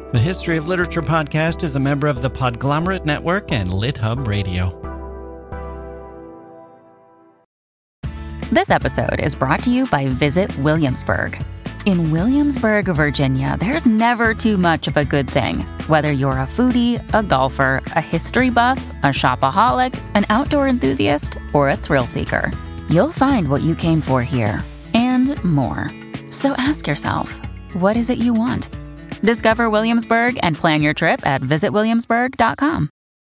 The History of Literature podcast is a member of the Podglomerate Network and LitHub Radio. This episode is brought to you by Visit Williamsburg. In Williamsburg, Virginia, there's never too much of a good thing. Whether you're a foodie, a golfer, a history buff, a shopaholic, an outdoor enthusiast, or a thrill seeker, you'll find what you came for here and more. So ask yourself, what is it you want? Discover Williamsburg and plan your trip at visitwilliamsburg.com.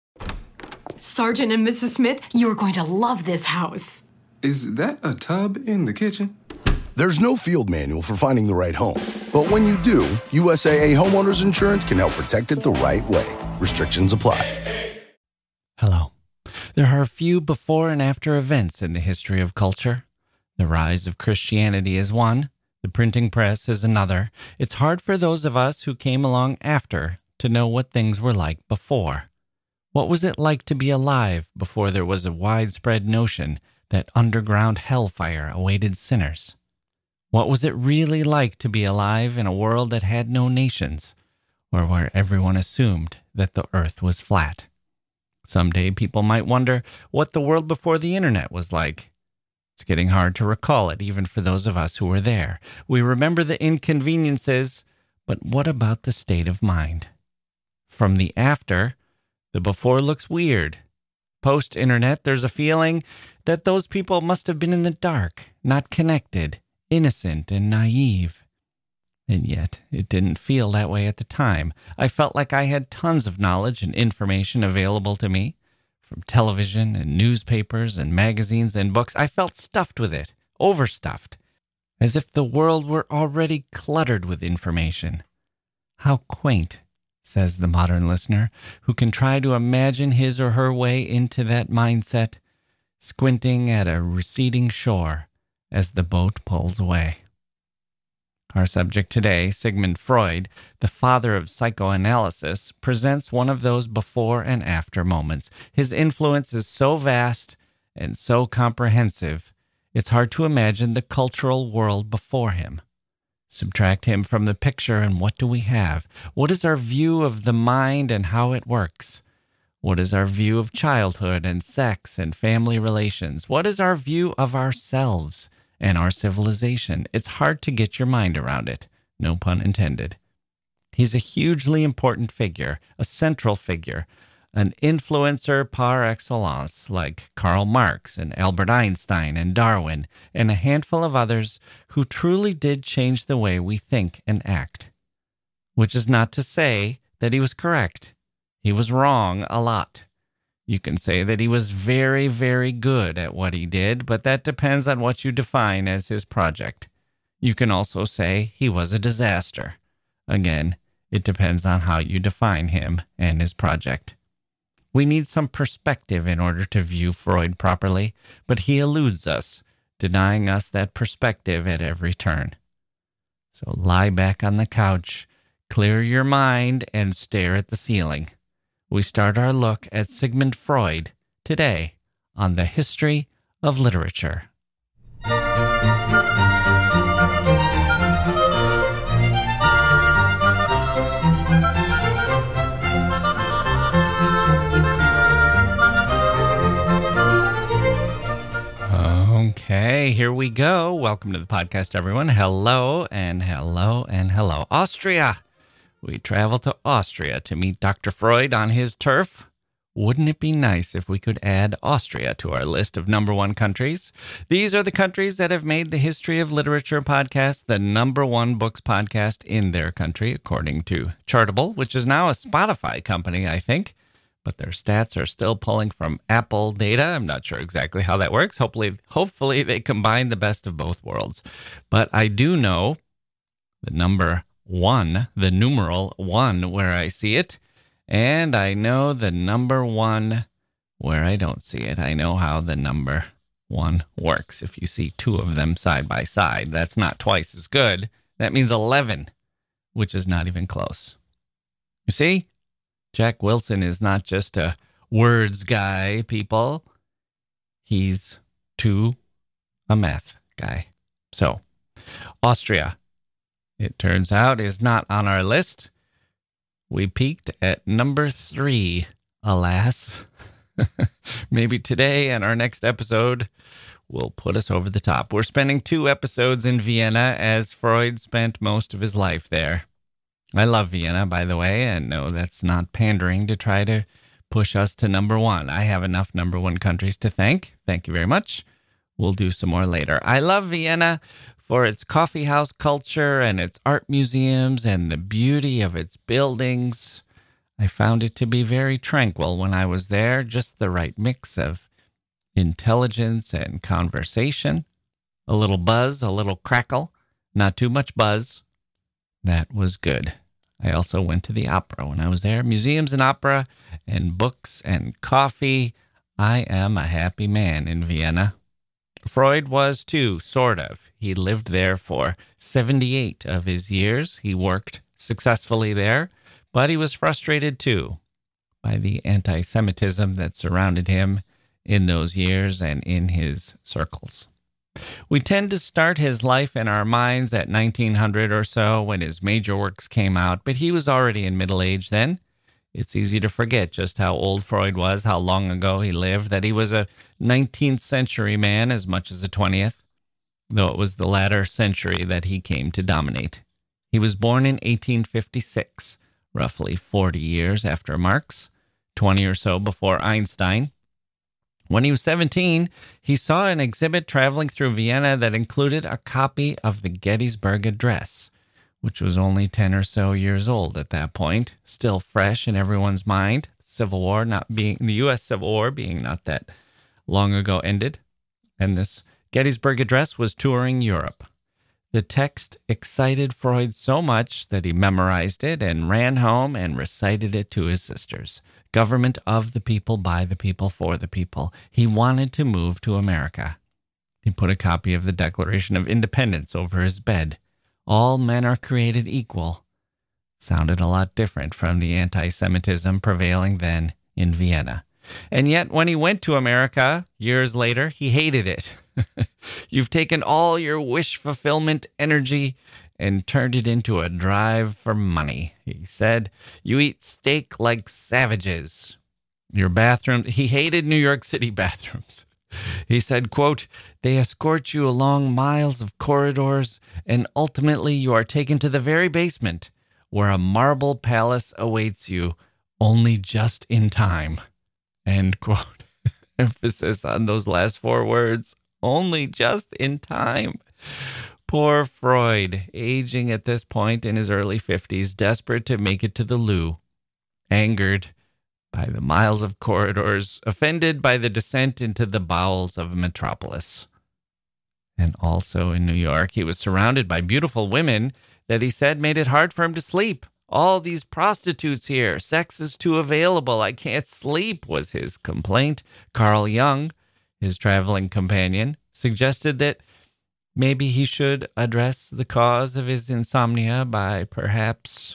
Sergeant and Mrs. Smith, you're going to love this house. Is that a tub in the kitchen? There's no field manual for finding the right home. But when you do, USAA Homeowners Insurance can help protect it the right way. Restrictions apply. Hello. There are a few before and after events in the history of culture. The rise of Christianity is one. The printing press is another. It's hard for those of us who came along after to know what things were like before. What was it like to be alive before there was a widespread notion that underground hellfire awaited sinners? What was it really like to be alive in a world that had no nations, or where everyone assumed that the earth was flat? Someday people might wonder what the world before the internet was like. It's getting hard to recall it, even for those of us who were there. We remember the inconveniences, but what about the state of mind? From the after, the before looks weird. Post-internet, there's a feeling that those people must have been in the dark, not connected, innocent and naive. And yet, it didn't feel that way at the time. I felt like I had tons of knowledge and information available to me. From television and newspapers and magazines and books, I felt stuffed with it, overstuffed, as if the world were already cluttered with information. How quaint, says the modern listener, who can try to imagine his or her way into that mindset, squinting at a receding shore as the boat pulls away. Our subject today, Sigmund Freud, the father of psychoanalysis, presents one of those before and after moments. His influence is so vast and so comprehensive, it's hard to imagine the cultural world before him. Subtract him from the picture, and what do we have? What is our view of the mind and how it works? What is our view of childhood and sex and family relations? What is our view of ourselves and our civilization? It's hard to get your mind around it, no pun intended. He's a hugely important figure, a central figure, an influencer par excellence, like Karl Marx and Albert Einstein and Darwin, and a handful of others who truly did change the way we think and act. Which is not to say that he was correct. He was wrong a lot. You can say that he was very, very good at what he did, but that depends on what you define as his project. You can also say he was a disaster. Again, it depends on how you define him and his project. We need some perspective in order to view Freud properly, but he eludes us, denying us that perspective at every turn. So lie back on the couch, clear your mind, and stare at the ceiling. We start our look at Sigmund Freud today on the History of Literature. Okay, here we go. Welcome to the podcast, everyone. Hello and hello and hello. Austria. We travel to Austria to meet Dr. Freud on his turf. Wouldn't it be nice if we could add Austria to our list of number one countries? These are the countries that have made the History of Literature podcast the number one books podcast in their country, according to Chartable, which is now a Spotify company, I think. But their stats are still pulling from Apple data. I'm not sure exactly how that works. Hopefully they combine the best of both worlds. But I do know the number one, the numeral one, where I see it. And I know the number one where I don't see it. I know how the number one works. If you see two of them side by side, that's not twice as good. That means 11, which is not even close. You see? Jack Wilson is not just a words guy, people. He's too a math guy. So, Austria, it turns out, is not on our list. We peaked at number 3, alas. Maybe today and our next episode will put us over the top. We're spending 2 episodes in Vienna as Freud spent most of his life there. I love Vienna, by the way, and no, that's not pandering to try to push us to number 1. I have enough number 1 countries to thank. Thank you very much. We'll do some more later. I love Vienna for its coffee house culture and its art museums and the beauty of its buildings. I found it to be very tranquil when I was there, just the right mix of intelligence and conversation, a little buzz, a little crackle, not too much buzz. That was good. I also went to the opera when I was there. Museums and opera and books and coffee. I am a happy man in Vienna. Freud was too, sort of. He lived there for 78 of his years. He worked successfully there, but he was frustrated too by the anti-Semitism that surrounded him in those years and in his circles. We tend to start his life in our minds at 1900 or so when his major works came out, but he was already in middle age then. It's easy to forget just how old Freud was, how long ago he lived, that he was a 19th century man as much as a 20th, though it was the latter century that he came to dominate. He was born in 1856, roughly 40 years after Marx, 20 or so before Einstein. When he was 17, he saw an exhibit traveling through Vienna that included a copy of the Gettysburg Address, which was only 10 or so years old at that point, still fresh in everyone's mind. The U.S. Civil War being not that long ago ended, and this Gettysburg Address was touring Europe. The text excited Freud so much that he memorized it and ran home and recited it to his sisters. Government of the people, by the people, for the people. He wanted to move to America. He put a copy of the Declaration of Independence over his bed. All men are created equal. Sounded a lot different from the anti-Semitism prevailing then in Vienna. And yet, when he went to America years later, he hated it. You've taken all your wish fulfillment energy and turned it into a drive for money, he said. You eat steak like savages. Your bathroom, he hated New York City bathrooms. He said, quote, they escort you along miles of corridors, and ultimately you are taken to the very basement, where a marble palace awaits you, only just in time. End quote. Emphasis on those last 4 words, only just in time. Poor Freud, aging at this point in his early 50s, desperate to make it to the loo, angered by the miles of corridors, offended by the descent into the bowels of a metropolis. And also in New York, he was surrounded by beautiful women that he said made it hard for him to sleep. All these prostitutes here, sex is too available, I can't sleep, was his complaint. Carl Jung, his traveling companion, suggested that maybe he should address the cause of his insomnia by perhaps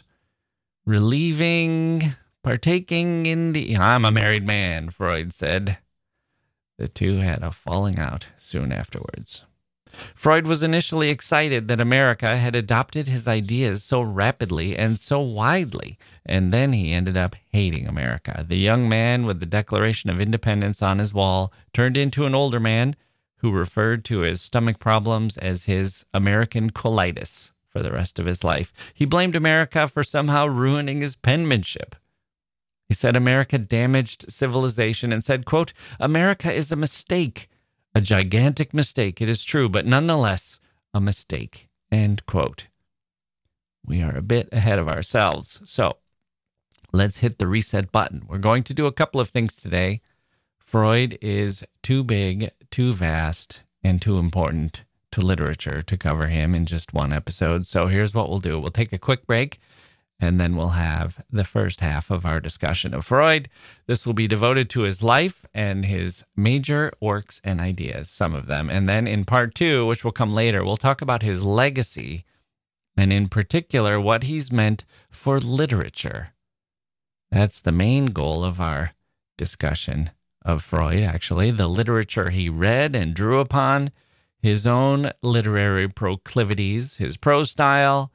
partaking in the... I'm a married man, Freud said. The two had a falling out soon afterwards. Freud was initially excited that America had adopted his ideas so rapidly and so widely, and then he ended up hating America. The young man with the Declaration of Independence on his wall turned into an older man who referred to his stomach problems as his American colitis for the rest of his life. He blamed America for somehow ruining his penmanship. He said America damaged civilization and said, quote, America is a mistake. A gigantic mistake, it is true, but nonetheless a mistake, end quote. We are a bit ahead of ourselves, so let's hit the reset button. We're going to do a couple of things today. Freud is too big, too vast, and too important to literature to cover him in just one episode, so here's what we'll do. We'll take a quick break, and then we'll have the first half of our discussion of Freud. This will be devoted to his life and his major works and ideas, some of them. And then in part 2, which will come later, we'll talk about his legacy and in particular what he's meant for literature. That's the main goal of our discussion of Freud, actually, the literature he read and drew upon, his own literary proclivities, his prose style,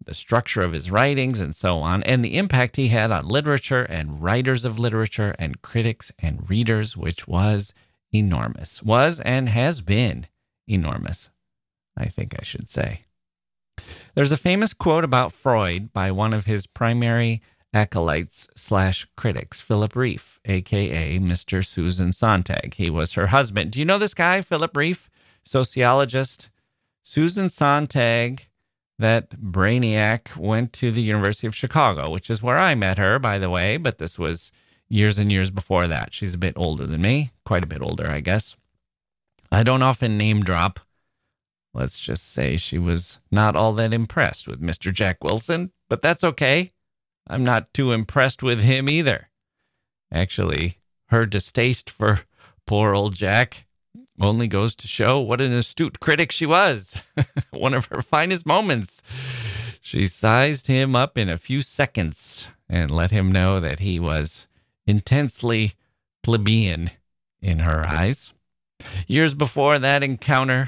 the structure of his writings, and so on, and the impact he had on literature and writers of literature and critics and readers, which was enormous. Was and has been enormous, I think I should say. There's a famous quote about Freud by one of his primary acolytes / critics, Philip Rieff, a.k.a. Mr. Susan Sontag. He was her husband. Do you know this guy, Philip Rieff, sociologist? Susan Sontag, that brainiac, went to the University of Chicago, which is where I met her, by the way, but this was years and years before that. She's a bit older than me, quite a bit older, I guess. I don't often name drop. Let's just say she was not all that impressed with Mr. Jack Wilson, but that's okay. I'm not too impressed with him either. Actually, her distaste for poor old Jack only goes to show what an astute critic she was. One of her finest moments. She sized him up in a few seconds and let him know that he was intensely plebeian in her eyes. Years before that encounter,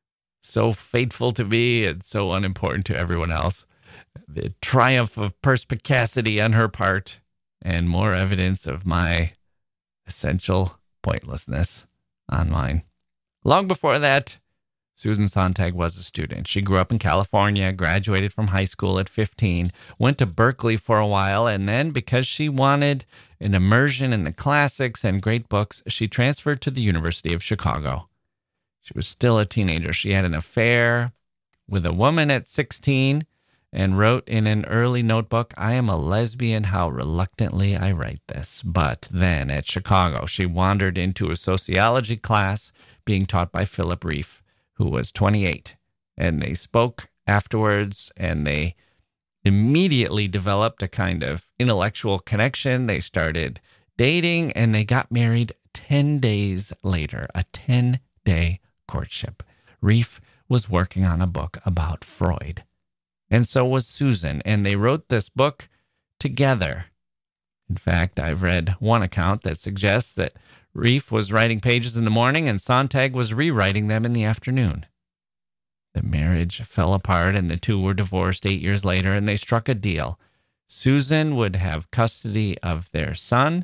so fateful to me and so unimportant to everyone else, the triumph of perspicacity on her part and more evidence of my essential pointlessness on mine. Long before that, Susan Sontag was a student. She grew up in California, graduated from high school at 15, went to Berkeley for a while, and then because she wanted an immersion in the classics and great books, she transferred to the University of Chicago. She was still a teenager. She had an affair with a woman at 16 and wrote in an early notebook, "I am a lesbian, how reluctantly I write this." But then at Chicago, she wandered into a sociology class being taught by Philip Rieff, who was 28. And they spoke afterwards, and they immediately developed a kind of intellectual connection. They started dating, and they got married 10 days later, a 10-day courtship. Rieff was working on a book about Freud. And so was Susan, and they wrote this book together. In fact, I've read one account that suggests that Rieff was writing pages in the morning and Sontag was rewriting them in the afternoon. The marriage fell apart and the two were divorced 8 years later, and they struck a deal. Susan would have custody of their son,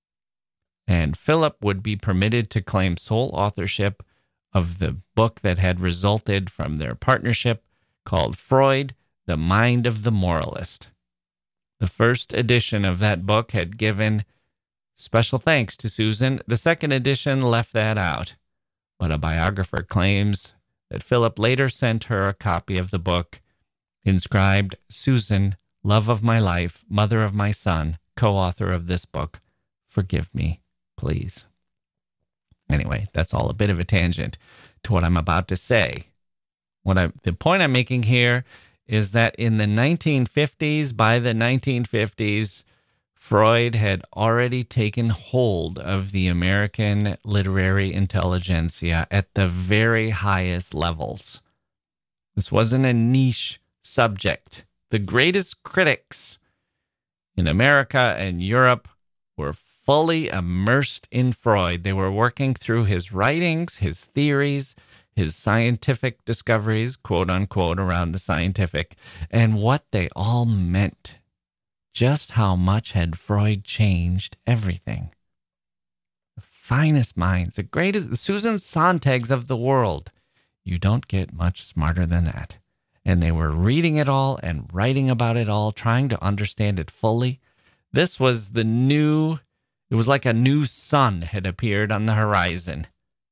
and Philip would be permitted to claim sole authorship of the book that had resulted from their partnership, called Freud, The Mind of the Moralist. The first edition of that book had given special thanks to Susan. The second edition left that out, but a biographer claims that Philip later sent her a copy of the book inscribed, "Susan, love of my life, mother of my son, co-author of this book, forgive me, please." Anyway, that's all a bit of a tangent to what I'm about to say. The point I'm making here is that in the 1950s, by the 1950s, Freud had already taken hold of the American literary intelligentsia at the very highest levels. This wasn't a niche subject. The greatest critics in America and Europe were fully immersed in Freud. They were working through his writings, his theories, his scientific discoveries, quote unquote, around the scientific, and what they all meant. Just how much had Freud changed everything. The finest minds, the greatest, the Susan Sontags of the world. You don't get much smarter than that. And they were reading it all and writing about it all, trying to understand it fully. This was it was like a new sun had appeared on the horizon.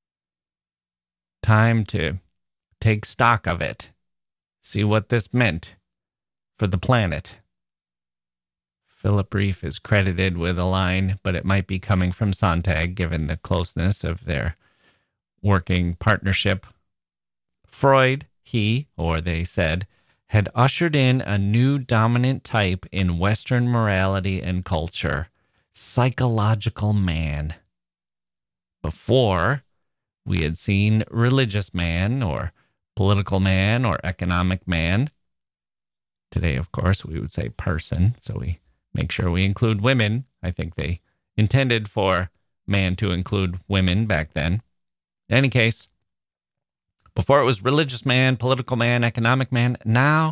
Time to take stock of it, see what this meant for the planet. Philip Rieff is credited with a line, but it might be coming from Sontag, given the closeness of their working partnership. Freud, he, or they said, had ushered in a new dominant type in Western morality and culture, psychological man. Before, we had seen religious man or political man or economic man. Today, of course, we would say person, so we make sure we include women. I think they intended for man to include women back then. In any case, before it was religious man, political man, economic man. Now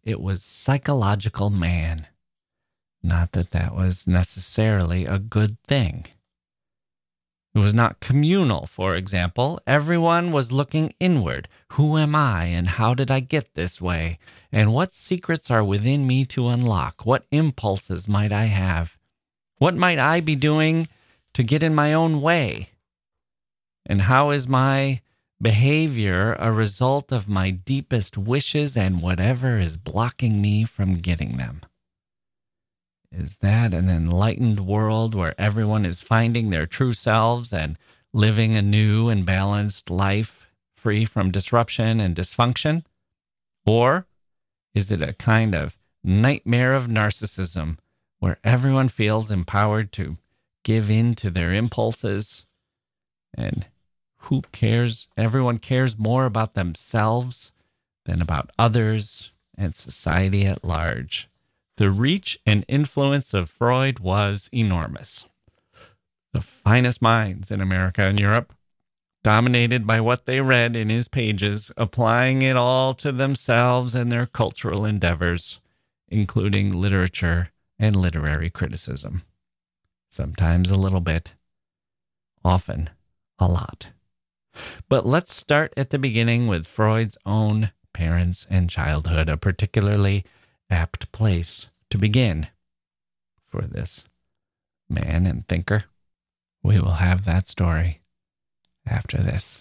it was psychological man. Not that that was necessarily a good thing. It was not communal, for example. Everyone was looking inward. Who am I, and how did I get this way? And what secrets are within me to unlock? What impulses might I have? What might I be doing to get in my own way? And how is my behavior a result of my deepest wishes and whatever is blocking me from getting them? Is that an enlightened world where everyone is finding their true selves and living a new and balanced life free from disruption and dysfunction? Or is it a kind of nightmare of narcissism where everyone feels empowered to give in to their impulses? And who cares? Everyone cares more about themselves than about others and society at large. The reach and influence of Freud was enormous. The finest minds in America and Europe, dominated by what they read in his pages, applying it all to themselves and their cultural endeavors, including literature and literary criticism. Sometimes a little bit, often a lot. But let's start at the beginning with Freud's own parents and childhood, a particularly apt place to begin for this man and thinker. We will have that story after this.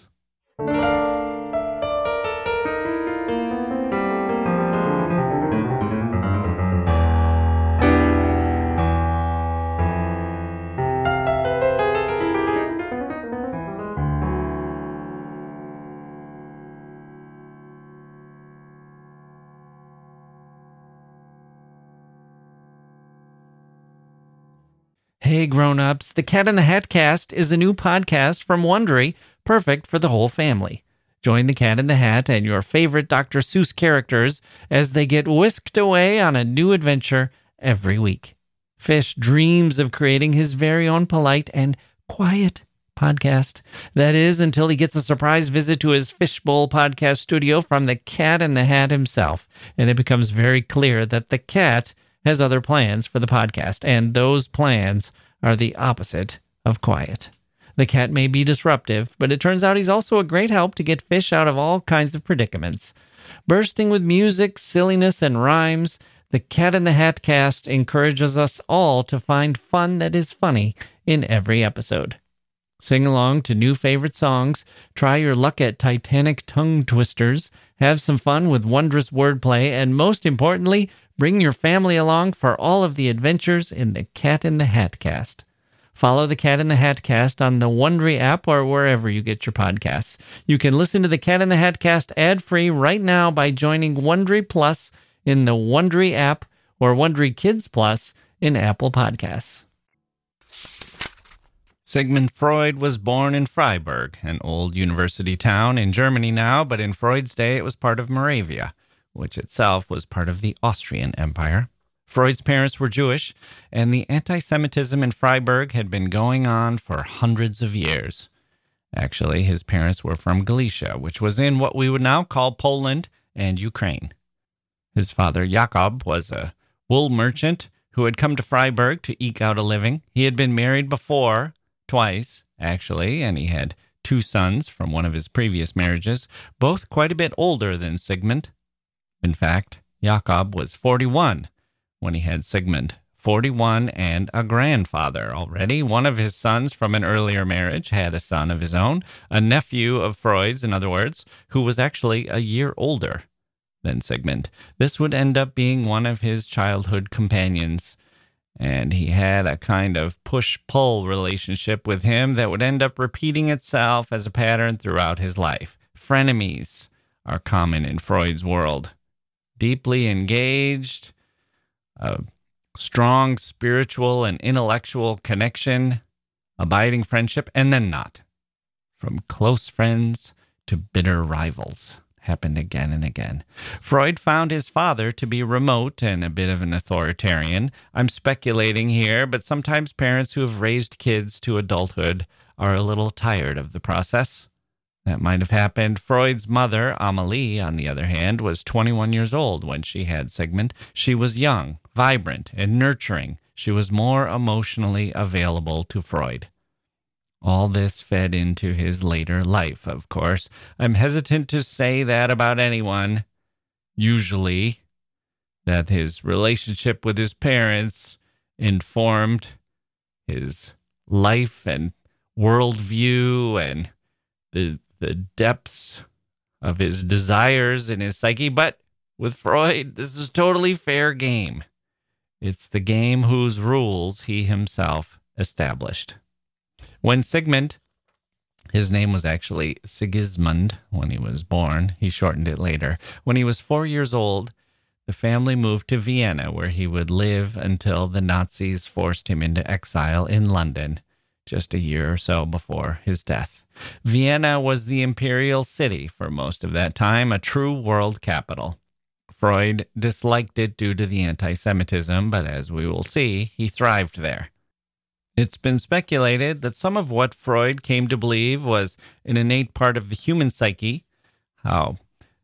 Hey grown-ups, the Cat in the Hat Cast is a new podcast from Wondery, perfect for the whole family. Join the Cat in the Hat and your favorite Dr. Seuss characters as they get whisked away on a new adventure every week. Fish dreams of creating his very own polite and quiet podcast. That is, until he gets a surprise visit to his Fishbowl podcast studio from the Cat in the Hat himself, and it becomes very clear that the cat has other plans for the podcast, and those plans are the opposite of quiet. The cat may be disruptive, but it turns out he's also a great help to get Fish out of all kinds of predicaments. Bursting with music, silliness, and rhymes, the Cat in the Hat Cast encourages us all to find fun that is funny in every episode. Sing along to new favorite songs, try your luck at Titanic tongue twisters, have some fun with wondrous wordplay, and most importantly, bring your family along for all of the adventures in the Cat in the Hat Cast. Follow the Cat in the Hat Cast on the Wondery app or wherever you get your podcasts. You can listen to the Cat in the Hat Cast ad-free right now by joining Wondery Plus in the Wondery app or Wondery Kids Plus in Apple Podcasts. Sigmund Freud was born in Freiburg, an old university town in Germany now, but in Freud's day it was part of Moravia, which itself was part of the Austrian Empire. Freud's parents were Jewish, and the anti-Semitism in Freiburg had been going on for hundreds of years. Actually, his parents were from Galicia, which was in what we would now call Poland and Ukraine. His father, Jakob, was a wool merchant who had come to Freiburg to eke out a living. He had been married before, twice, actually, and he had 2 sons from one of his previous marriages, both quite a bit older than Sigmund. In fact, Jakob was 41 when he had Sigmund, 41 and a grandfather already. One of his sons from an earlier marriage had a son of his own, a nephew of Freud's, in other words, who was actually a year older than Sigmund. This would end up being one of his childhood companions, and he had a kind of push-pull relationship with him that would end up repeating itself as a pattern throughout his life. Frenemies are common in Freud's world. Deeply engaged, a strong spiritual and intellectual connection, abiding friendship, and then not. From close friends to bitter rivals. Happened again and again. Freud found his father to be remote and a bit of an authoritarian. I'm speculating here, but sometimes parents who have raised kids to adulthood are a little tired of the process. that might have happened. Freud's mother, Amelie, on the other hand, was 21 years old when she had Sigmund. She was young, vibrant, and nurturing. She was more emotionally available to Freud. All this fed into his later life, of course. I'm hesitant to say that about anyone, usually, that his relationship with his parents informed his life and worldview and the depths of his desires and his psyche. But with Freud, this is totally fair game. It's the game whose rules he himself established. When Sigmund, his name was actually Sigismund when he was born, he shortened it later. When he was 4 years old, the family moved to Vienna, where he would live until the Nazis forced him into exile in London, just a year or so before his death. Vienna was the imperial city for most of that time, a true world capital. Freud disliked it due to the anti-Semitism, but as we will see, he thrived there. It's been speculated that some of what Freud came to believe was an innate part of the human psyche, how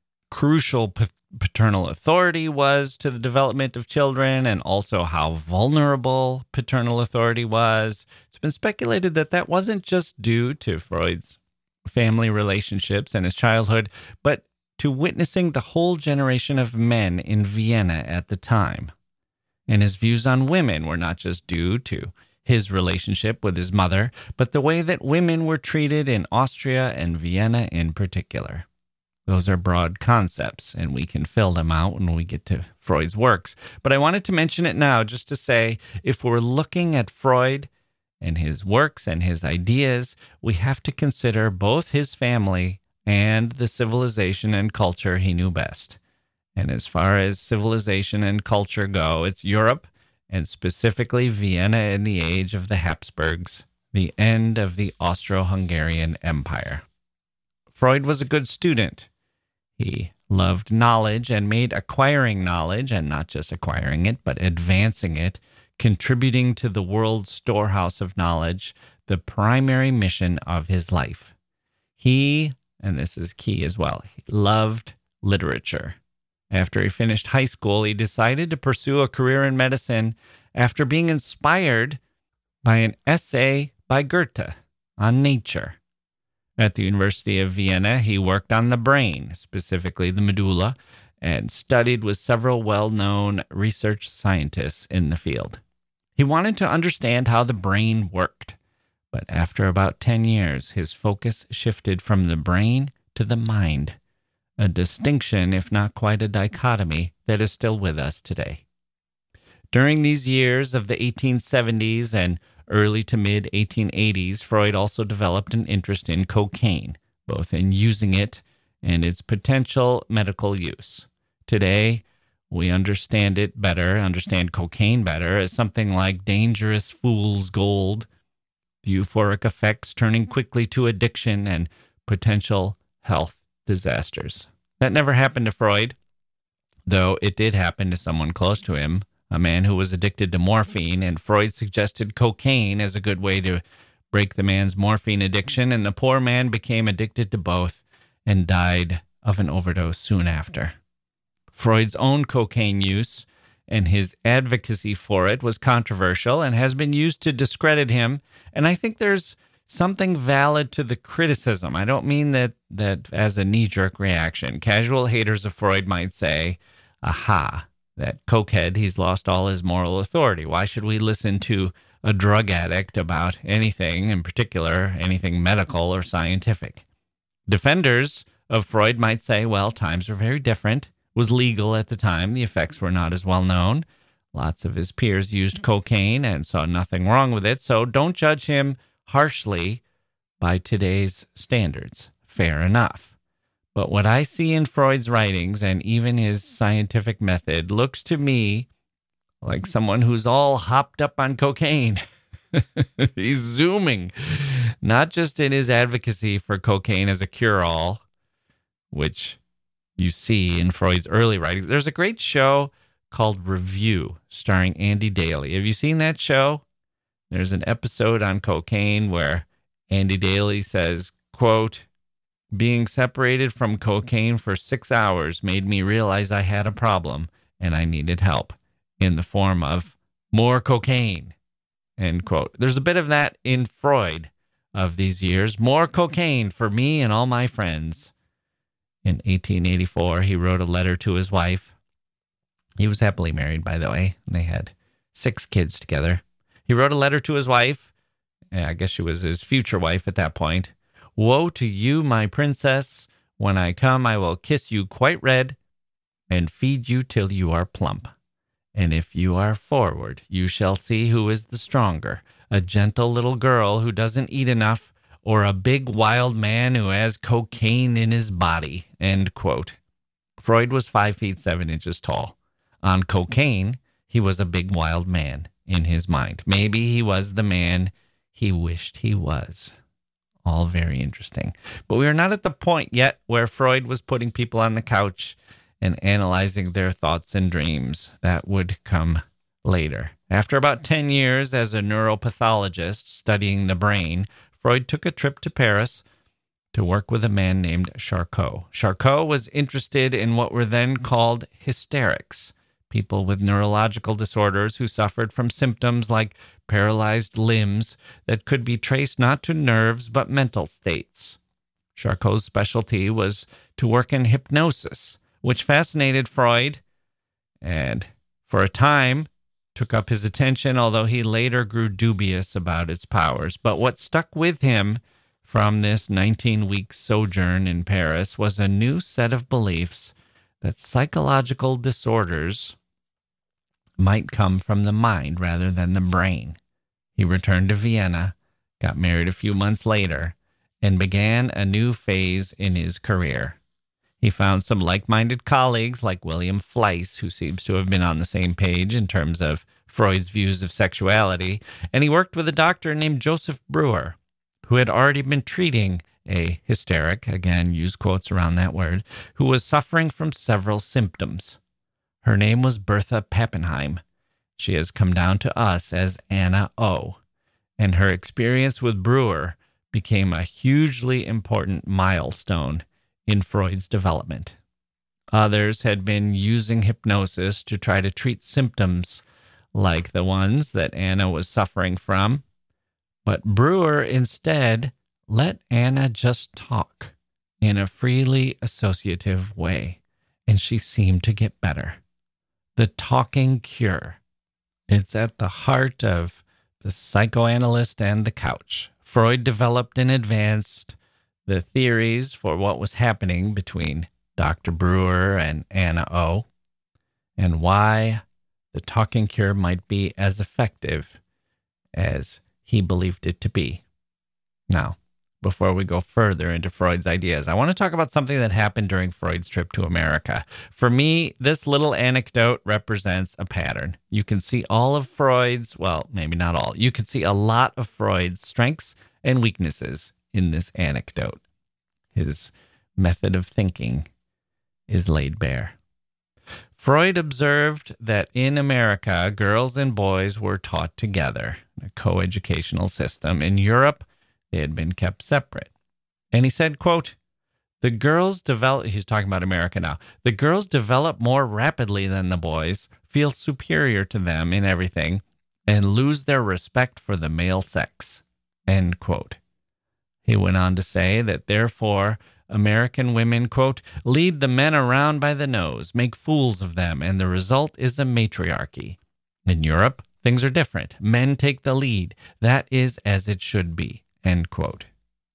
crucial paternal authority was to the development of children, and also how vulnerable paternal authority was. It's been speculated that that wasn't just due to Freud's family relationships and his childhood, but to witnessing the whole generation of men in Vienna at the time. And his views on women were not just due to his relationship with his mother, but the way that women were treated in Austria and Vienna in particular. Those are broad concepts, and we can fill them out when we get to Freud's works. But I wanted to mention it now just to say, if we're looking at Freud and his works and his ideas, we have to consider both his family and the civilization and culture he knew best. And as far as civilization and culture go, it's Europe, and specifically Vienna in the age of the Habsburgs, the end of the Austro-Hungarian Empire. Freud was a good student. He loved knowledge and made acquiring knowledge, and not just acquiring it, but advancing it, contributing to the world's storehouse of knowledge, the primary mission of his life. He, and this is key as well, he loved literature. After he finished high school, he decided to pursue a career in medicine after being inspired by an essay by Goethe on nature. At the University of Vienna, he worked on the brain, specifically the medulla, and studied with several well-known research scientists in the field. He wanted to understand how the brain worked, but after about 10 years, his focus shifted from the brain to the mind, a distinction, if not quite a dichotomy, that is still with us today. During these years of the 1870s and early to mid-1880s, Freud also developed an interest in cocaine, both in using it and its potential medical use. Today, we understand cocaine better as something like dangerous fool's gold, the euphoric effects turning quickly to addiction and potential health disasters. That never happened to Freud, though it did happen to someone close to him, a man who was addicted to morphine, and Freud suggested cocaine as a good way to break the man's morphine addiction, and the poor man became addicted to both and died of an overdose soon after. Freud's own cocaine use and his advocacy for it was controversial and has been used to discredit him, and I think there's something valid to the criticism. I don't mean that as a knee-jerk reaction. Casual haters of Freud might say, aha, that cokehead, he's lost all his moral authority. Why should we listen to a drug addict about anything, in particular, anything medical or scientific? Defenders of Freud might say, well, times were very different. It was legal at the time. The effects were not as well known. Lots of his peers used cocaine and saw nothing wrong with it, so don't judge him harshly by today's standards. Fair enough. But what I see in Freud's writings and even his scientific method looks to me like someone who's all hopped up on cocaine. He's zooming, not just in his advocacy for cocaine as a cure-all, which you see in Freud's early writings. There's a great show called Review starring Andy Daly. Have you seen that show? There's an episode on cocaine where Andy Daly says, quote, Being separated from cocaine for 6 hours made me realize I had a problem and I needed help in the form of more cocaine, end quote. There's a bit of that in Freud of these years. More cocaine for me and all my friends. In 1884, he wrote a letter to his wife. He was happily married, by the way. They had 6 kids together. He wrote a letter to his wife. I guess she was his future wife at that point. Woe to you, my princess. When I come, I will kiss you quite red and feed you till you are plump. And if you are forward, you shall see who is the stronger, a gentle little girl who doesn't eat enough, or a big wild man who has cocaine in his body, end quote. Freud was 5 feet 7 inches tall. On cocaine, he was a big wild man in his mind. Maybe he was the man he wished he was. All very interesting. But we are not at the point yet where Freud was putting people on the couch and analyzing their thoughts and dreams. That would come later. After about 10 years as a neuropathologist studying the brain, Freud took a trip to Paris to work with a man named Charcot. Charcot was interested in what were then called hysterics, people with neurological disorders who suffered from symptoms like paralyzed limbs that could be traced not to nerves but mental states. Charcot's specialty was to work in hypnosis, which fascinated Freud and, for a time, took up his attention, although he later grew dubious about its powers. But what stuck with him from this 19-week sojourn in Paris was a new set of beliefs that psychological disorders might come from the mind rather than the brain. He returned to Vienna, got married a few months later, and began a new phase in his career. He found some like-minded colleagues like William Fleiss, who seems to have been on the same page in terms of Freud's views of sexuality, and he worked with a doctor named Joseph Breuer, who had already been treating a hysteric, again, use quotes around that word, who was suffering from several symptoms. Her name was Bertha Pappenheim. She has come down to us as Anna O., and her experience with Breuer became a hugely important milestone in Freud's development. Others had been using hypnosis to try to treat symptoms like the ones that Anna was suffering from, but Breuer instead let Anna just talk in a freely associative way, and she seemed to get better. The talking cure. It's at the heart of the psychoanalyst and the couch. Freud developed and advanced the theories for what was happening between Dr. Breuer and Anna O., and why the talking cure might be as effective as he believed it to be. Now, before we go further into Freud's ideas, I want to talk about something that happened during Freud's trip to America. For me, this little anecdote represents a pattern. You can see all of Freud's, well, maybe not all, you can see a lot of Freud's strengths and weaknesses in this anecdote. His method of thinking is laid bare. Freud observed that in America, girls and boys were taught together, a coeducational system. In Europe, they had been kept separate. And he said, quote, the girls develop, he's talking about America now, the girls develop more rapidly than the boys, feel superior to them in everything, and lose their respect for the male sex, end quote. He went on to say that, therefore, American women, quote, lead the men around by the nose, make fools of them, and the result is a matriarchy. In Europe, things are different. Men take the lead. That is as it should be, end quote.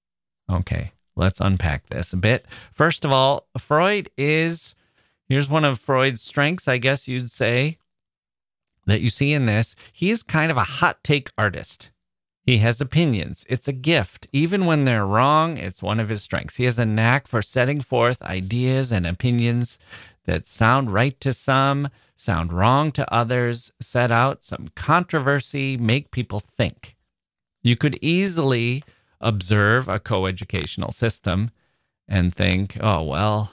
Okay, let's unpack this a bit. First of all, Freud is, here's one of Freud's strengths, I guess you'd say, that you see in this. He is kind of a hot take artist. He has opinions. It's a gift. Even when they're wrong, it's one of his strengths. He has a knack for setting forth ideas and opinions that sound right to some, sound wrong to others, set out some controversy, make people think. You could easily observe a coeducational system and think, oh, well,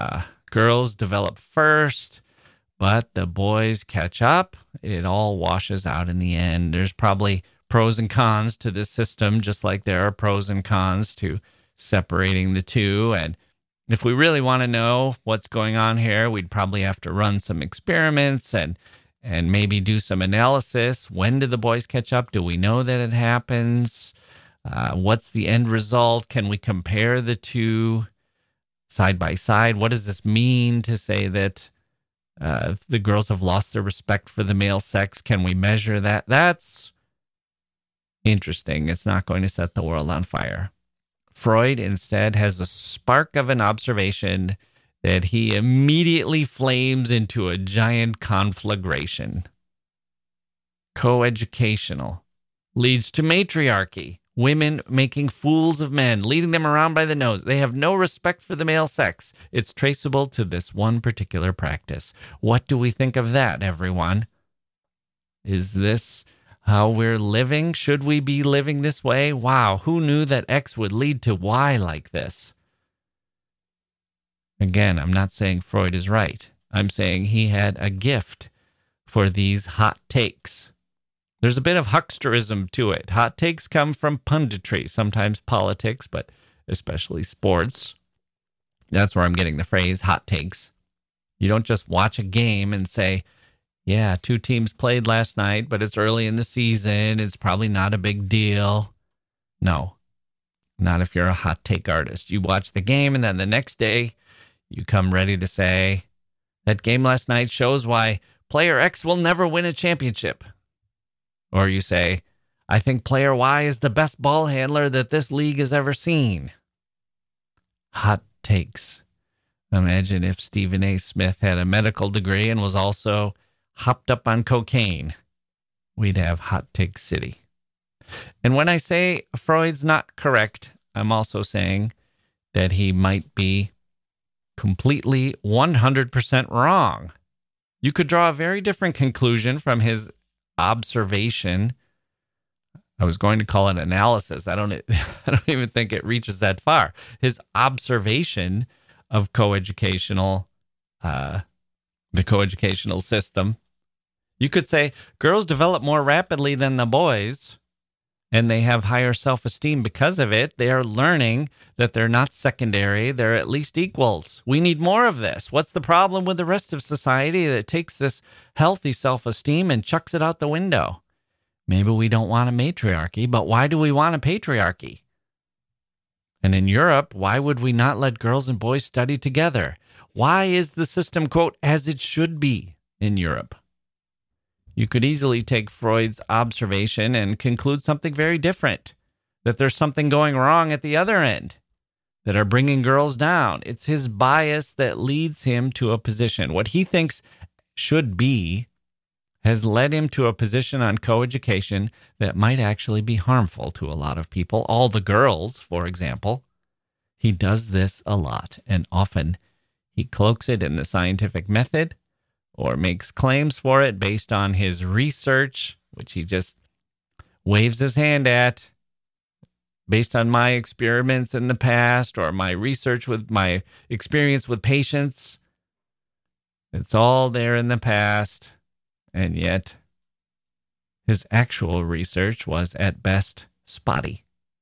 girls develop first, but the boys catch up. It all washes out in the end. There's probably pros and cons to this system, just like there are pros and cons to separating the two. And if we really want to know what's going on here, we'd probably have to run some experiments and maybe do some analysis. When do the boys catch up? Do we know that it happens? What's the end result? Can we compare the two side by side? What does this mean to say that the girls have lost their respect for the male sex? Can we measure that? That's interesting. It's not going to set the world on fire. Freud instead has a spark of an observation that he immediately flames into a giant conflagration. Coeducational leads to matriarchy. Women making fools of men, leading them around by the nose. They have no respect for the male sex. It's traceable to this one particular practice. What do we think of that, everyone? Is this how we're living? Should we be living this way? Wow, who knew that X would lead to Y like this? Again, I'm not saying Freud is right. I'm saying he had a gift for these hot takes. There's a bit of hucksterism to it. Hot takes come from punditry, sometimes politics, but especially sports. That's where I'm getting the phrase hot takes. You don't just watch a game and say, yeah, 2 teams played last night, but it's early in the season. It's probably not a big deal. No, not if you're a hot take artist. You watch the game and then the next day you come ready to say, that game last night shows why player X will never win a championship. Or you say, I think player Y is the best ball handler that this league has ever seen. Hot takes. Imagine if Stephen A. Smith had a medical degree and was also hopped up on cocaine. We'd have Hot Take City. And when I say Freud's not correct, I'm also saying that he might be completely 100% wrong. You could draw a very different conclusion from his observation. I was going to call it analysis. I don't even think it reaches that far. His observation of the coeducational system. You could say girls develop more rapidly than the boys, and they have higher self-esteem because of it. They are learning that they're not secondary. They're at least equals. We need more of this. What's the problem with the rest of society that takes this healthy self-esteem and chucks it out the window? Maybe we don't want a matriarchy, but why do we want a patriarchy? And in Europe, why would we not let girls and boys study together? Why is the system, quote, as it should be in Europe? You could easily take Freud's observation and conclude something very different, that there's something going wrong at the other end, that are bringing girls down. It's his bias that leads him to a position. What he thinks should be has led him to a position on coeducation that might actually be harmful to a lot of people, all the girls, for example. He does this a lot, and often he cloaks it in the scientific method or makes claims for it based on his research, which he just waves his hand at, based on my experiments in the past or my research with my experience with patients. It's all there in the past, and yet his actual research was at best spotty.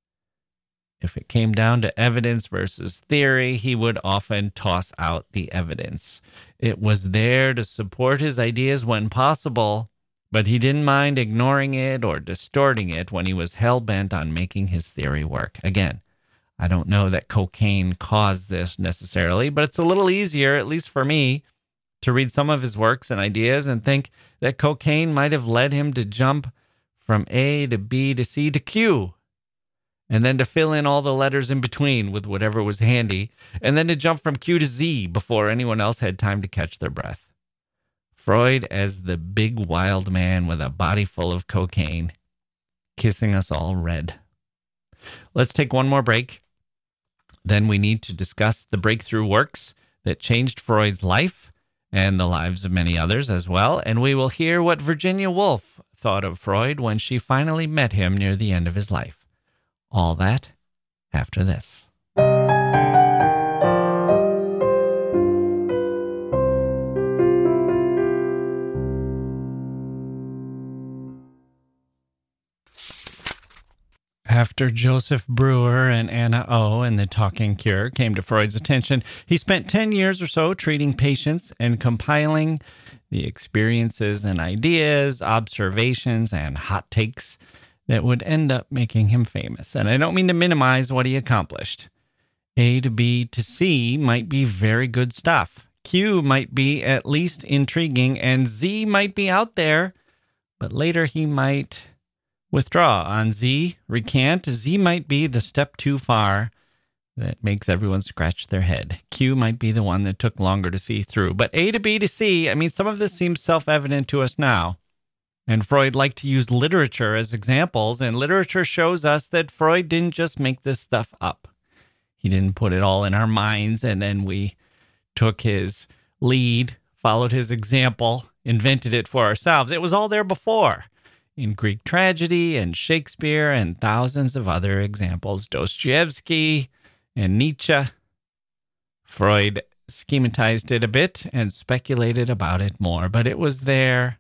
If it came down to evidence versus theory, he would often toss out the evidence. It was there to support his ideas when possible, but he didn't mind ignoring it or distorting it when he was hell-bent on making his theory work. Again, I don't know that cocaine caused this necessarily, but it's a little easier, at least for me, to read some of his works and ideas and think that cocaine might have led him to jump from A to B to C to Q, and then to fill in all the letters in between with whatever was handy, and then to jump from Q to Z before anyone else had time to catch their breath. Freud as the big wild man with a body full of cocaine, kissing us all red. Let's take one more break. Then we need to discuss the breakthrough works that changed Freud's life and the lives of many others as well, and we will hear what Virginia Woolf thought of Freud when she finally met him near the end of his life. All that after this. After Joseph Breuer and Anna O and the talking cure came to Freud's attention, he spent 10 years or so treating patients and compiling the experiences and ideas, observations, and hot takes that would end up making him famous. And I don't mean to minimize what he accomplished. A to B to C might be very good stuff. Q might be at least intriguing, and Z might be out there, but later he might withdraw on Z, recant. Z might be the step too far that makes everyone scratch their head. Q might be the one that took longer to see through. But A to B to C, I mean, some of this seems self-evident to us now. And Freud liked to use literature as examples, and literature shows us that Freud didn't just make this stuff up. He didn't put it all in our minds, and then we took his lead, followed his example, invented it for ourselves. It was all there before, in Greek tragedy and Shakespeare and thousands of other examples, Dostoevsky and Nietzsche. Freud schematized it a bit and speculated about it more, but it was there.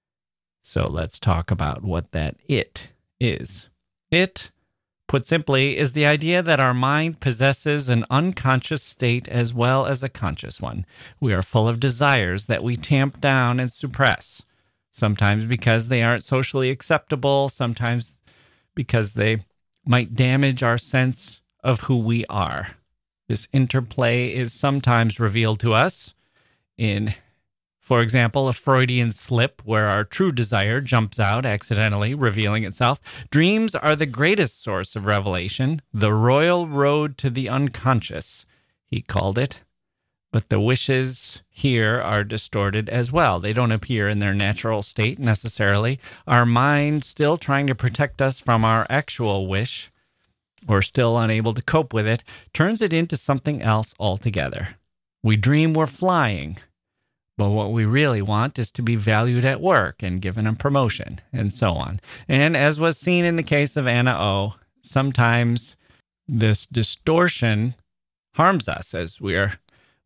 So let's talk about what that it is. It, put simply, is the idea that our mind possesses an unconscious state as well as a conscious one. We are full of desires that we tamp down and suppress, sometimes because they aren't socially acceptable, sometimes because they might damage our sense of who we are. This interplay is sometimes revealed to us in, for example, a Freudian slip where our true desire jumps out accidentally, revealing itself. Dreams are the greatest source of revelation, the royal road to the unconscious, he called it. But the wishes here are distorted as well. They don't appear in their natural state necessarily. Our mind, still trying to protect us from our actual wish, or still unable to cope with it, turns it into something else altogether. We dream we're flying, but what we really want is to be valued at work and given a promotion, and so on. And as was seen in the case of Anna O, sometimes this distortion harms us as we're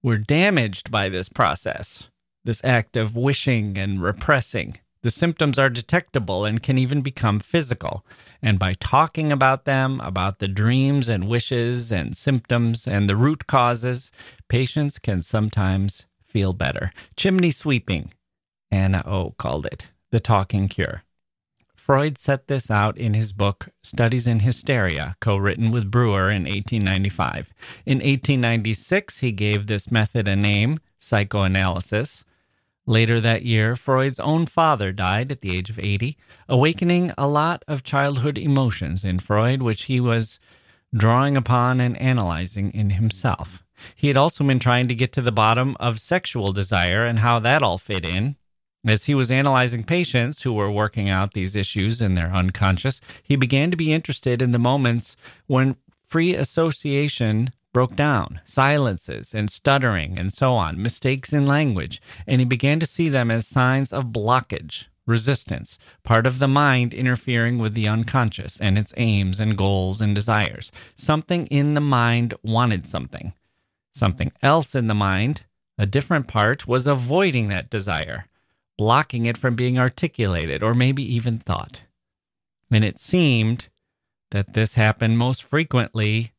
damaged by this process, this act of wishing and repressing. The symptoms are detectable and can even become physical. And by talking about them, about the dreams and wishes and symptoms and the root causes, patients can sometimes feel better. Chimney sweeping, Anna O called it, the talking cure. Freud set this out in his book, Studies in Hysteria, co-written with Breuer in 1895. In 1896, he gave this method a name, psychoanalysis. Later that year, Freud's own father died at the age of 80, awakening a lot of childhood emotions in Freud, which he was drawing upon and analyzing in himself. He had also been trying to get to the bottom of sexual desire and how that all fit in. As he was analyzing patients who were working out these issues in their unconscious, he began to be interested in the moments when free association broke down, silences and stuttering and so on, mistakes in language, and he began to see them as signs of blockage, resistance, part of the mind interfering with the unconscious and its aims and goals and desires. Something in the mind wanted something. Something else in the mind, a different part, was avoiding that desire, blocking it from being articulated or maybe even thought. And it seemed that this happened most frequently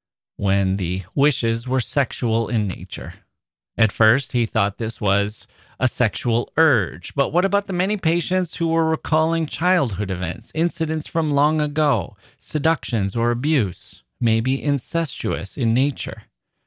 when the wishes were sexual in nature. At first, he thought this was a sexual urge. But what about the many patients who were recalling childhood events, incidents from long ago, seductions or abuse, maybe incestuous in nature?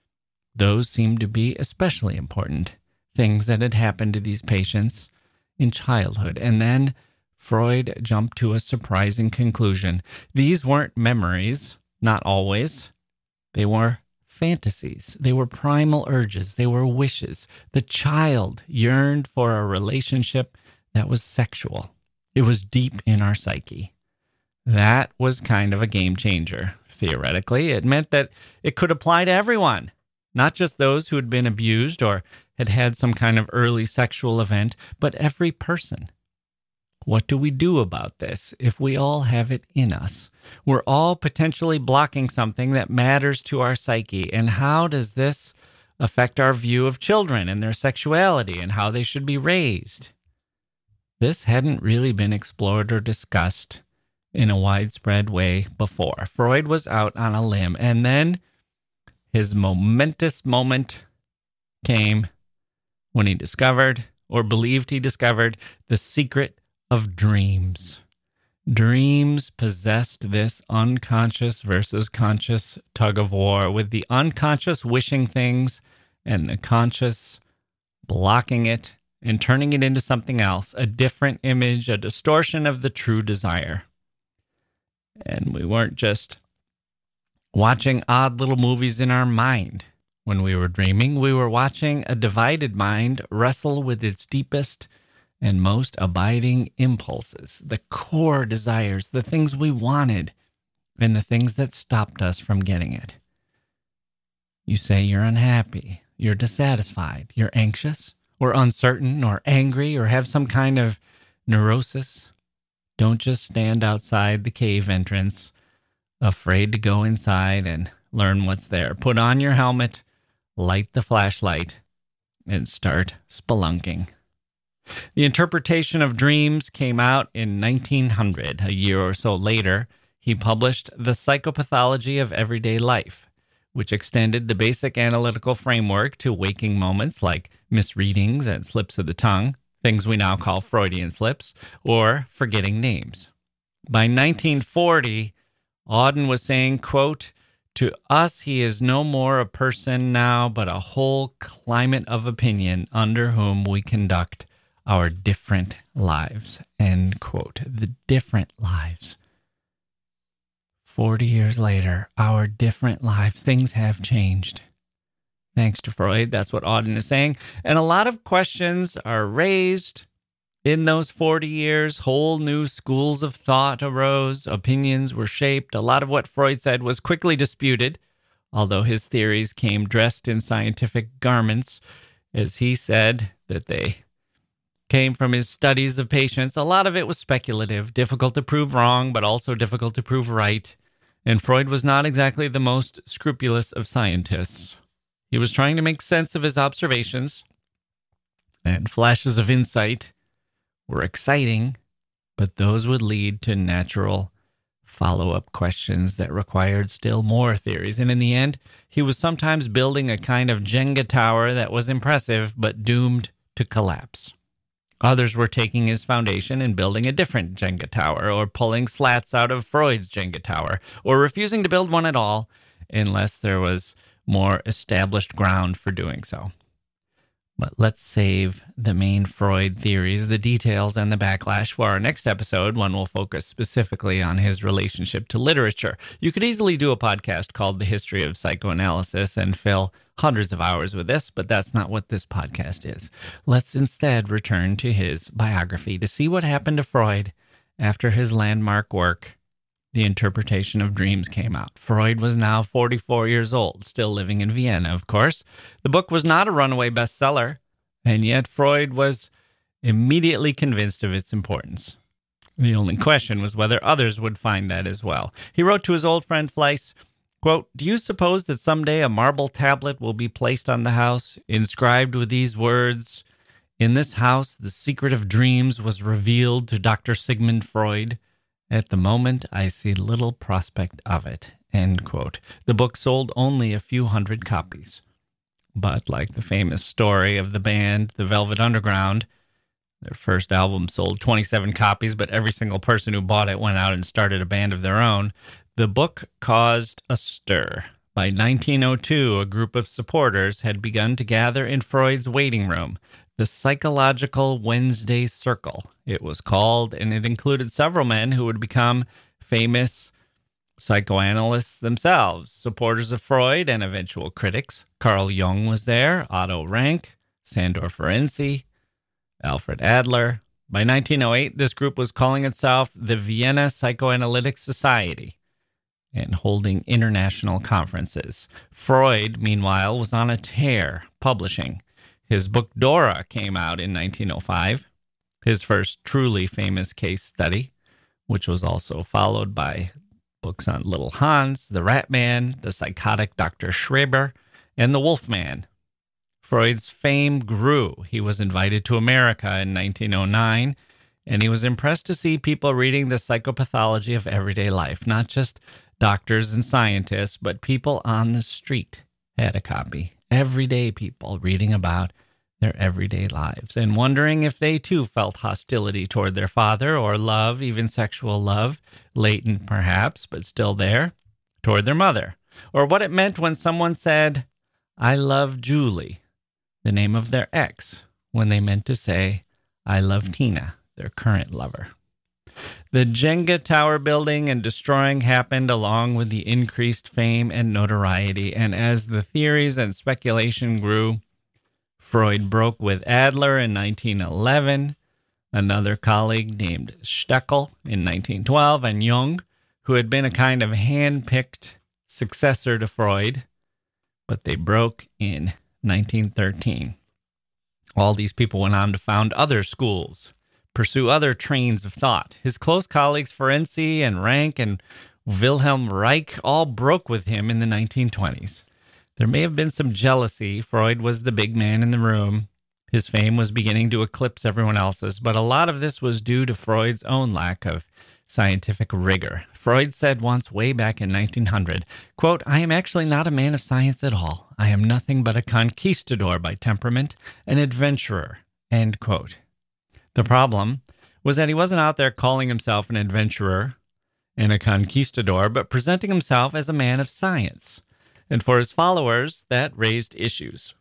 Those seemed to be especially important, things that had happened to these patients in childhood. And then Freud jumped to a surprising conclusion. These weren't memories, not always. They were fantasies. They were primal urges. They were wishes. The child yearned for a relationship that was sexual. It was deep in our psyche. That was kind of a game changer, theoretically. It meant that it could apply to everyone, not just those who had been abused or had had some kind of early sexual event, but every person. What do we do about this if we all have it in us? We're all potentially blocking something that matters to our psyche. And how does this affect our view of children and their sexuality and how they should be raised? This hadn't really been explored or discussed in a widespread way before. Freud was out on a limb, and then his momentous moment came when he discovered, or believed he discovered, the secret of dreams. Dreams possessed this unconscious versus conscious tug of war, with the unconscious wishing things and the conscious blocking it and turning it into something else, a different image, a distortion of the true desire. And we weren't just watching odd little movies in our mind when we were dreaming. We were watching a divided mind wrestle with its deepest and most abiding impulses, the core desires, the things we wanted, and the things that stopped us from getting it. You say you're unhappy, you're dissatisfied, you're anxious, or uncertain, or angry, or have some kind of neurosis. Don't just stand outside the cave entrance, afraid to go inside and learn what's there. Put on your helmet, light the flashlight, and start spelunking. The interpretation of dreams came out in 1900. A year or so later, he published The Psychopathology of Everyday Life, which extended the basic analytical framework to waking moments like misreadings and slips of the tongue, things we now call Freudian slips, or forgetting names. By 1940, Auden was saying, quote, "To us, he is no more a person now, but a whole climate of opinion under whom we conduct our different lives," end quote. The different lives. 40 years later, our different lives, things have changed. Thanks to Freud, that's what Auden is saying. And a lot of questions are raised in those 40 years. Whole new schools of thought arose. Opinions were shaped. A lot of what Freud said was quickly disputed, although his theories came dressed in scientific garments, as he said that they came from his studies of patients. A lot of it was speculative, difficult to prove wrong, but also difficult to prove right. And Freud was not exactly the most scrupulous of scientists. He was trying to make sense of his observations, and flashes of insight were exciting, but those would lead to natural follow-up questions that required still more theories. And in the end, he was sometimes building a kind of Jenga tower that was impressive, but doomed to collapse. Others were taking his foundation and building a different Jenga tower, or pulling slats out of Freud's Jenga tower, or refusing to build one at all unless there was more established ground for doing so. But let's save the main Freud theories, the details, and the backlash for our next episode, when we'll focus specifically on his relationship to literature. You could easily do a podcast called The History of Psychoanalysis and fill hundreds of hours with this, but that's not what this podcast is. Let's instead return to his biography to see what happened to Freud after his landmark work, The Interpretation of Dreams, came out. Freud was now 44 years old, still living in Vienna, of course. The book was not a runaway bestseller, and yet Freud was immediately convinced of its importance. The only question was whether others would find that as well. He wrote to his old friend Fleiss, quote, "Do you suppose that someday a marble tablet will be placed on the house, inscribed with these words, 'In this house, the secret of dreams was revealed to Dr. Sigmund Freud'? At the moment, I see little prospect of it," end quote. The book sold only a few hundred copies. But like the famous story of the band, the Velvet Underground, their first album sold 27 copies, but every single person who bought it went out and started a band of their own. The book caused a stir. By 1902, a group of supporters had begun to gather in Freud's waiting room, the Psychological Wednesday Circle, it was called, and it included several men who would become famous psychoanalysts themselves, supporters of Freud and eventual critics. Carl Jung was there, Otto Rank, Sandor Ferenczi, Alfred Adler. By 1908, this group was calling itself the Vienna Psychoanalytic Society and holding international conferences. Freud, meanwhile, was on a tear, publishing. His book Dora came out in 1905, his first truly famous case study, which was also followed by books on Little Hans, the Rat Man, the psychotic Dr. Schreber, and the Wolf Man. Freud's fame grew. He was invited to America in 1909, and he was impressed to see people reading the psychopathology of everyday life, not just doctors and scientists, but people on the street had a copy. Everyday people reading about their everyday lives and wondering if they too felt hostility toward their father or love, even sexual love, latent perhaps, but still there, toward their mother. Or what it meant when someone said, "I love Julie," the name of their ex, when they meant to say, "I love Tina," their current lover. The Jenga tower building and destroying happened along with the increased fame and notoriety, and as the theories and speculation grew, Freud broke with Adler in 1911, another colleague named Steckel in 1912, and Jung, who had been a kind of hand-picked successor to Freud, but they broke in 1913. All these people went on to found other schools, pursue other trains of thought. His close colleagues Ferenczi and Rank and Wilhelm Reich all broke with him in the 1920s. There may have been some jealousy. Freud was the big man in the room. His fame was beginning to eclipse everyone else's, but a lot of this was due to Freud's own lack of scientific rigor. Freud said once, way back in 1900, quote, "I am actually not a man of science at all. I am nothing but a conquistador by temperament, an adventurer," end quote. The problem was that he wasn't out there calling himself an adventurer and a conquistador, but presenting himself as a man of science. And for his followers, that raised issues.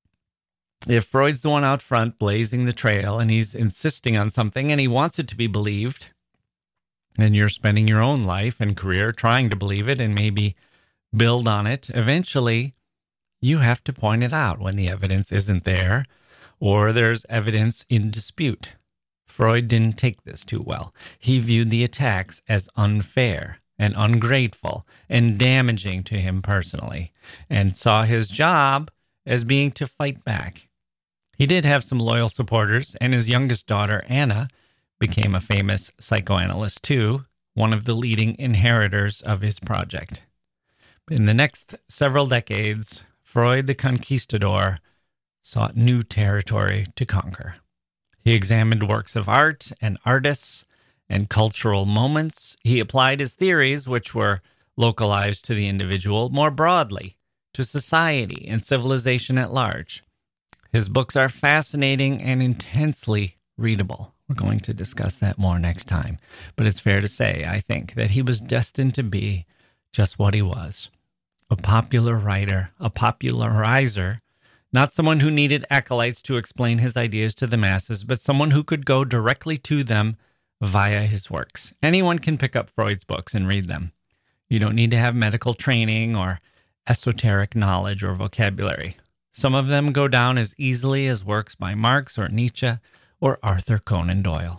If Freud's the one out front blazing the trail and he's insisting on something and he wants it to be believed, and you're spending your own life and career trying to believe it and maybe build on it, eventually you have to point it out when the evidence isn't there or there's evidence in dispute. Freud didn't take this too well. He viewed the attacks as unfair and ungrateful and damaging to him personally, and saw his job as being to fight back. He did have some loyal supporters, and his youngest daughter, Anna, became a famous psychoanalyst too, one of the leading inheritors of his project. In the next several decades, Freud, the conquistador, sought new territory to conquer. He examined works of art and artists and cultural moments. He applied his theories, which were localized to the individual, more broadly to society and civilization at large. His books are fascinating and intensely readable. We're going to discuss that more next time. But it's fair to say, I think, that he was destined to be just what he was. A popular writer, a popularizer, not someone who needed acolytes to explain his ideas to the masses, but someone who could go directly to them via his works. Anyone can pick up Freud's books and read them. You don't need to have medical training or esoteric knowledge or vocabulary. Some of them go down as easily as works by Marx or Nietzsche or Arthur Conan Doyle.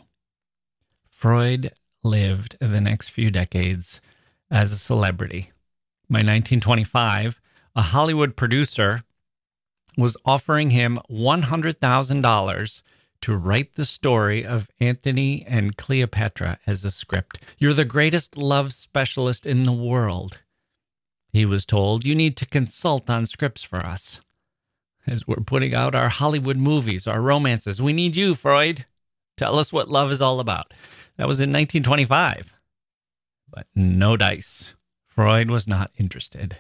Freud lived the next few decades as a celebrity. By 1925, a Hollywood producer was offering him $100,000 to write the story of Antony and Cleopatra as a script. "You're the greatest love specialist in the world," he was told. "You need to consult on scripts for us. As we're putting out our Hollywood movies, our romances, we need you, Freud. Tell us what love is all about." That was in 1925. But no dice. Freud was not interested.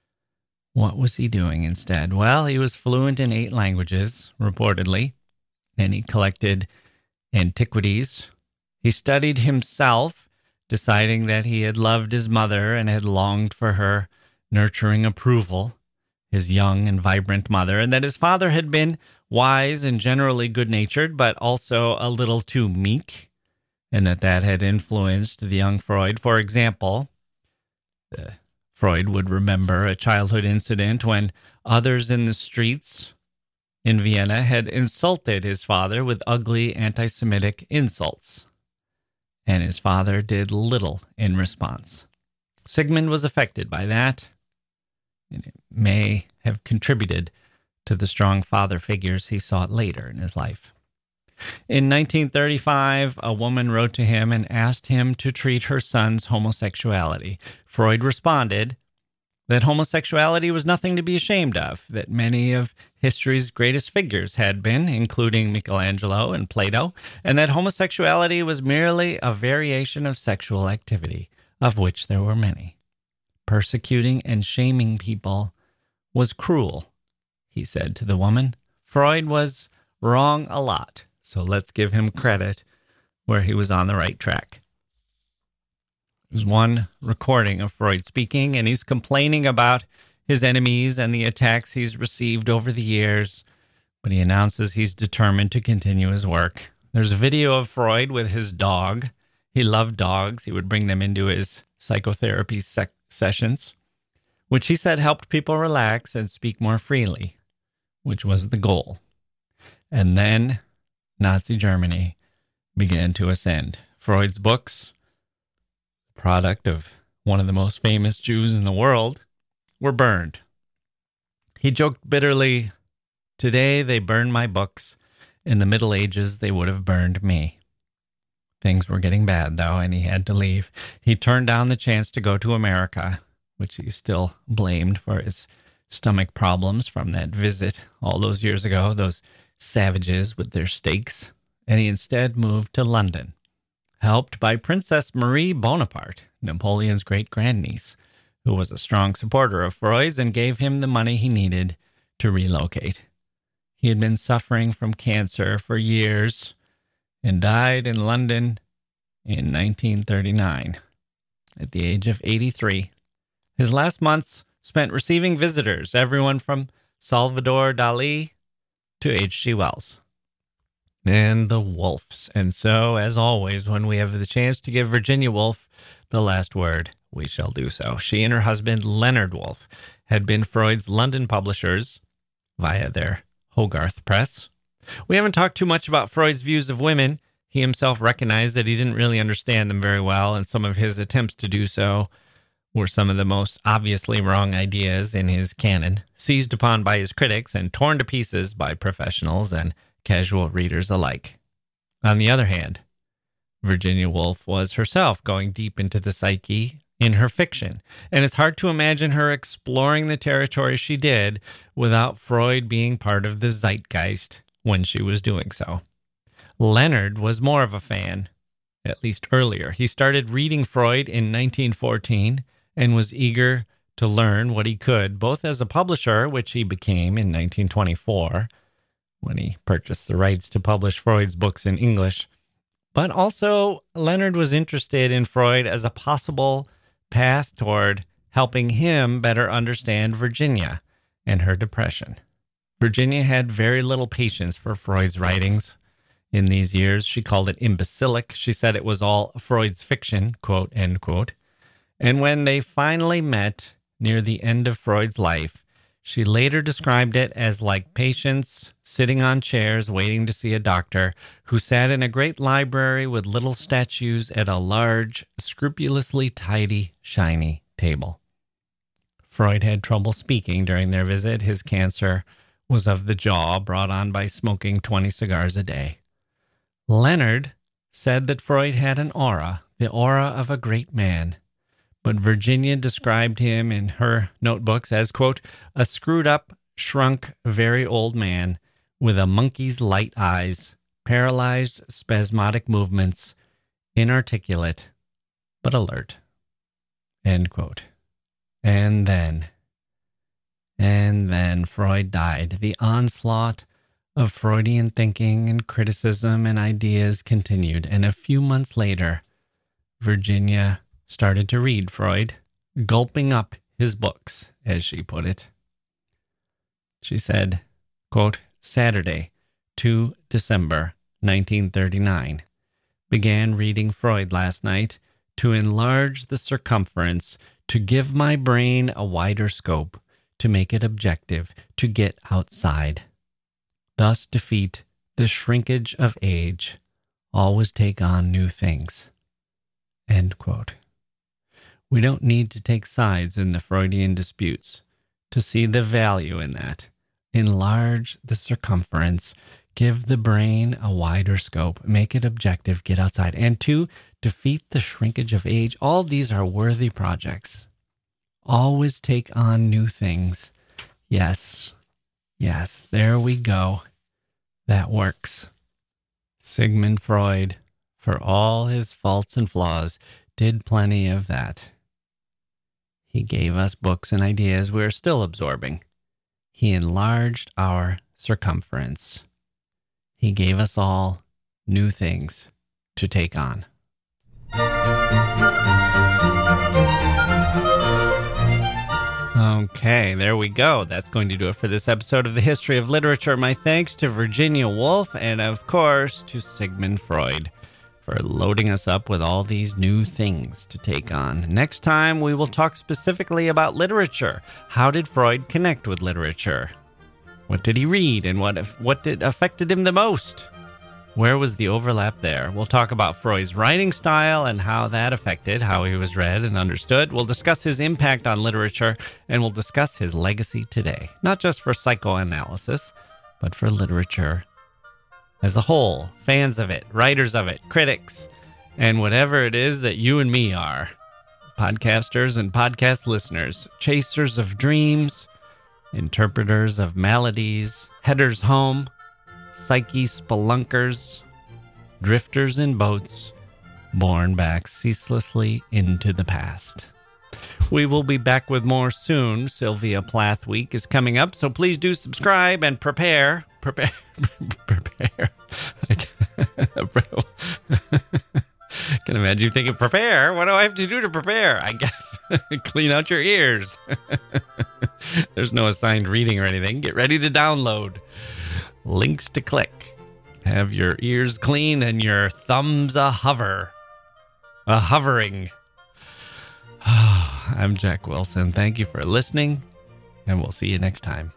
What was he doing instead? Well, he was fluent in 8 languages, reportedly, and he collected antiquities. He studied himself, deciding that he had loved his mother and had longed for her nurturing approval, his young and vibrant mother, and that his father had been wise and generally good-natured, but also a little too meek, and that had influenced the young Freud. For example, Freud would remember a childhood incident when others in the streets in Vienna had insulted his father with ugly anti-Semitic insults, and his father did little in response. Sigmund was affected by that, and it may have contributed to the strong father figures he sought later in his life. In 1935, a woman wrote to him and asked him to treat her son's homosexuality. Freud responded, that homosexuality was nothing to be ashamed of, that many of history's greatest figures had been, including Michelangelo and Plato, and that homosexuality was merely a variation of sexual activity, of which there were many. Persecuting and shaming people was cruel, he said to the woman. Freud was wrong a lot, so let's give him credit where he was on the right track. There's one recording of Freud speaking, and he's complaining about his enemies and the attacks he's received over the years, but he announces he's determined to continue his work. There's a video of Freud with his dog. He loved dogs. He would bring them into his psychotherapy sessions, which he said helped people relax and speak more freely, which was the goal. And then Nazi Germany began to ascend. Freud's books, product of one of the most famous Jews in the world, were burned. He joked bitterly, "Today they burn my books. In the Middle Ages, they would have burned me." Things were getting bad, though, and he had to leave. He turned down the chance to go to America, which he still blamed for his stomach problems from that visit all those years ago, those savages with their steaks, and he instead moved to London, helped by Princess Marie Bonaparte, Napoleon's great-grandniece, who was a strong supporter of Freud's and gave him the money he needed to relocate. He had been suffering from cancer for years and died in London in 1939 at the age of 83. His last months spent receiving visitors, everyone from Salvador Dali to H.G. Wells and the Woolfs. And so, as always, when we have the chance to give Virginia Woolf the last word, we shall do so. She and her husband, Leonard Woolf, had been Freud's London publishers via their Hogarth Press. We haven't talked too much about Freud's views of women. He himself recognized that he didn't really understand them very well, and some of his attempts to do so were some of the most obviously wrong ideas in his canon, seized upon by his critics and torn to pieces by professionals and casual readers alike. On the other hand, Virginia Woolf was herself going deep into the psyche in her fiction, and it's hard to imagine her exploring the territory she did without Freud being part of the zeitgeist when she was doing so. Leonard was more of a fan, at least earlier. He started reading Freud in 1914 and was eager to learn what he could, both as a publisher, which he became in 1924, when he purchased the rights to publish Freud's books in English, but also Leonard was interested in Freud as a possible path toward helping him better understand Virginia and her depression. Virginia had very little patience for Freud's writings. In these years, she called it imbecilic. She said it was all Freud's fiction, quote, end quote. And when they finally met near the end of Freud's life, she later described it as like patients sitting on chairs waiting to see a doctor who sat in a great library with little statues at a large, scrupulously tidy, shiny table. Freud had trouble speaking during their visit. His cancer was of the jaw, brought on by smoking 20 cigars a day. Leonard said that Freud had an aura, the aura of a great man. But Virginia described him in her notebooks as, quote, a screwed-up, shrunk, very old man with a monkey's light eyes, paralyzed, spasmodic movements, inarticulate, but alert, end quote. And then Freud died. The onslaught of Freudian thinking and criticism and ideas continued, and a few months later, Virginia started to read Freud, gulping up his books, as she put it. She said, quote, Saturday, 2 December 1939. Began reading Freud last night to enlarge the circumference, to give my brain a wider scope, to make it objective, to get outside. Thus defeat the shrinkage of age, always take on new things. End quote. We don't need to take sides in the Freudian disputes to see the value in that. Enlarge the circumference, give the brain a wider scope, make it objective, get outside. And 2, defeat the shrinkage of age. All these are worthy projects. Always take on new things. Yes, there we go. That works. Sigmund Freud, for all his faults and flaws, did plenty of that. He gave us books and ideas we're still absorbing. He enlarged our circumference. He gave us all new things to take on. Okay, there we go. That's going to do it for this episode of The History of Literature. My thanks to Virginia Woolf and, of course, to Sigmund Freud for loading us up with all these new things to take on. Next time, we will talk specifically about literature. How did Freud connect with literature? What did he read, and what affected him the most? Where was the overlap there? We'll talk about Freud's writing style and how that affected how he was read and understood. We'll discuss his impact on literature, and we'll discuss his legacy today, not just for psychoanalysis, but for literature as a whole, fans of it, writers of it, critics, and whatever it is that you and me are. Podcasters and podcast listeners, chasers of dreams, interpreters of maladies, headers home, psyche spelunkers, drifters in boats, borne back ceaselessly into the past. We will be back with more soon. Sylvia Plath Week is coming up, so please do subscribe and prepare. Can imagine you thinking, prepare? What do I have to do to prepare? I guess clean out your ears. There's no assigned reading or anything. Get ready to download. Links to click. Have your ears clean and your thumbs hovering. I'm Jack Wilson. Thank you for listening, and we'll see you next time.